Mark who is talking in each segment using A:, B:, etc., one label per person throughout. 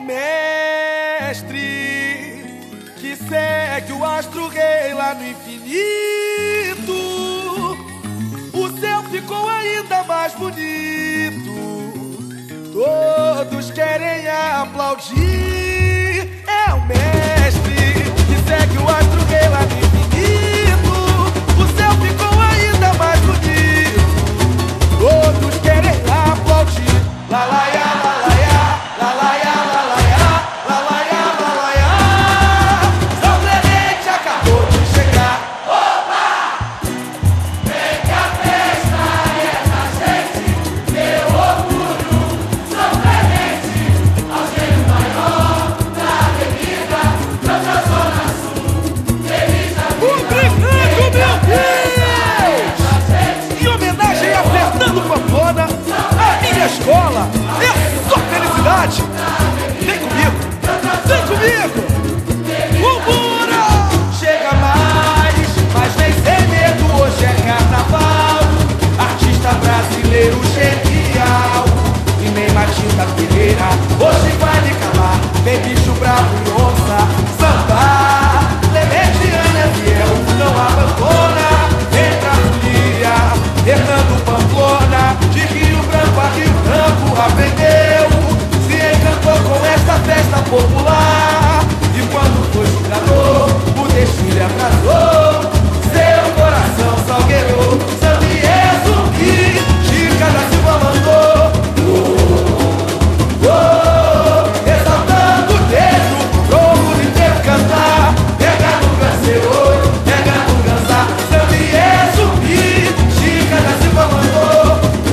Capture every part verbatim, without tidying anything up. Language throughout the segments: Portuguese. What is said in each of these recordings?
A: mestre que segue o astro-rei lá no infinito. O céu ficou ainda mais bonito. Todos querem aplaudir. É o mestre que segue o astro-rei lá no infinito. O céu ficou ainda mais bonito. Todos querem aplaudir. Lá, lá, ia, lá, lá, ia. Lá, lá, ia, lá, lá, ia. Lá, lá, ia, lá, lá, ia. São Clemente acabou de chegar.
B: Opa! Vem que a festa é da gente. Meu orgulho, São Clemente, ao gênio maior da avenida, nossa zona sul. Feliz da vida.
A: Obrigado, meu Deus! Em homenagem a Fernando Pamplona, a minha escola é só felicidade. Vem comigo, vem comigo. Vambora! Chega mais, mas vem sem medo. Hoje é carnaval. Artista brasileiro genial. E nem Matilda Pereira hoje vai me calar. Vem bicho bravo e onça, samba. Clementiana é fiel, não abandona. Entra a folia, Fernando Pamplona. De Rio Branco a Rio Branco aprendeu. Se encantou com esta festa popular. E quando foi jogador, o desfile atrasou. Seu coração salgueirou. Sambié zumbi, Chica da Silva mandou. Oh, oh, exaltando o dedo, pro mundo inteiro cantar. Pega no canseiro, pega no cansar. Sambié zumbi, Chica da Silva mandou. Oh,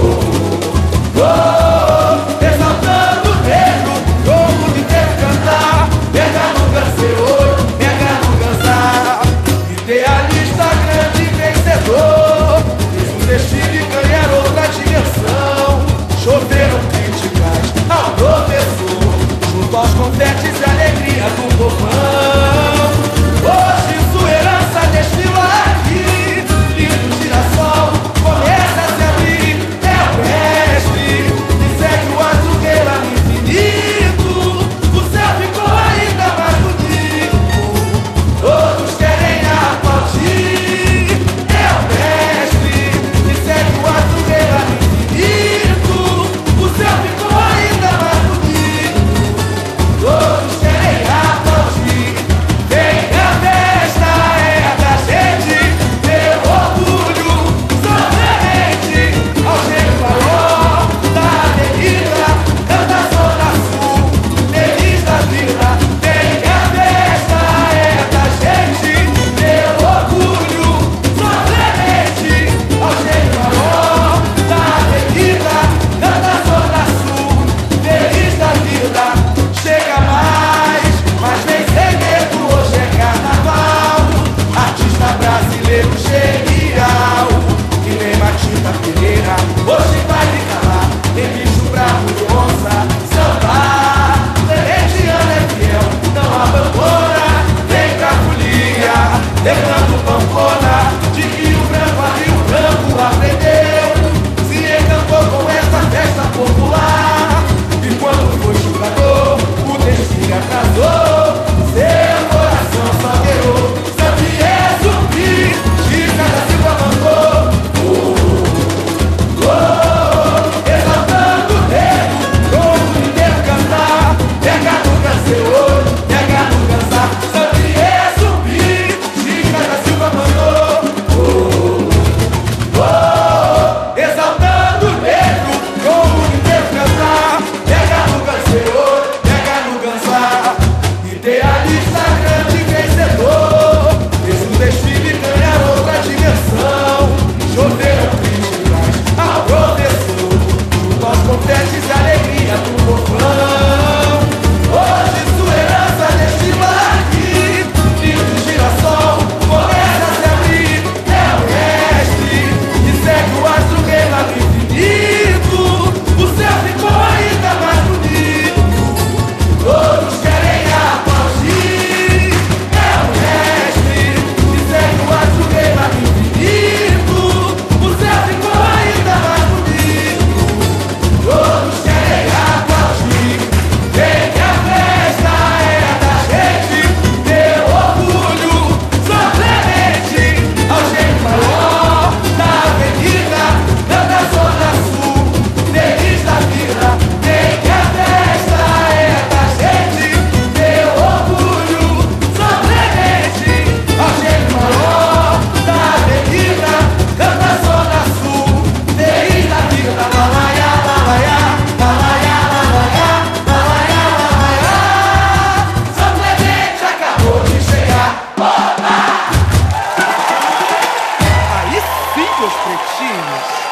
A: oh, exaltando o dedo, pro mundo inteiro cantar. Pega no canseiro, pega no cansar. Idealista grande vencedor, fez um desfile ganhar outra dimensão. Choveram críticas ao professor, junto aos confetes e alegria do povão. Hoje sua herança desfila aqui, lindo girassol começa a se abrir. É o mestre que segue o astro-rei lá no infinito. O céu ficou ainda mais bonito. Todos querem aplaudir. É o mestre que segue o astro-rei lá no infinito. O céu ficou ainda mais bonito. Todos querem aplaudir. Vem que a festa é da gente. Meu orgulho, São Clemente, ao gênio maior da avenida, canta a zona sul, feliz da vida. Vem que a festa é da gente. Meu orgulho, São Clemente, ao gênio maior da avenida, canta a zona sul, feliz da vida. Chega mais, mas vem sem medo. Hoje é carnaval. Artista brasileiro genial. E nem Matilda Pereira hoje vai me calar. Tem bicho bravo e onça, samba. Clementiana é fiel, não abandona. Vem pra folia, Fernando Pamplona. De Rio Branco a Rio Branco aprendeu. Se encantou com essa festa popular. E quando foi jogador, o desfile atrasou. Seu coração salgueirou. Sambié zumbi, Chica Capetinhos.